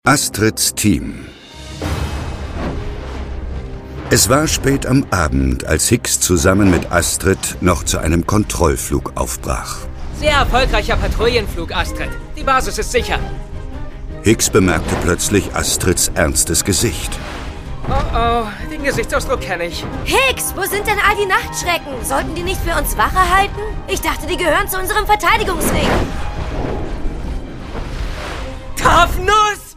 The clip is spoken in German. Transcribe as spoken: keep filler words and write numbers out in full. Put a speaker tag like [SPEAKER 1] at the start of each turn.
[SPEAKER 1] Astrids Team. Es war spät am Abend, als Hicks zusammen mit Astrid noch zu einem Kontrollflug aufbrach.
[SPEAKER 2] Sehr erfolgreicher Patrouillenflug, Astrid. Die Basis ist sicher.
[SPEAKER 1] Hicks bemerkte plötzlich Astrids ernstes Gesicht.
[SPEAKER 2] Oh oh, den Gesichtsausdruck kenne ich.
[SPEAKER 3] Hicks, wo sind denn all die Nachtschrecken? Sollten die nicht für uns Wache halten? Ich dachte, die gehören zu unserem Verteidigungsring.
[SPEAKER 2] Tough Nuss!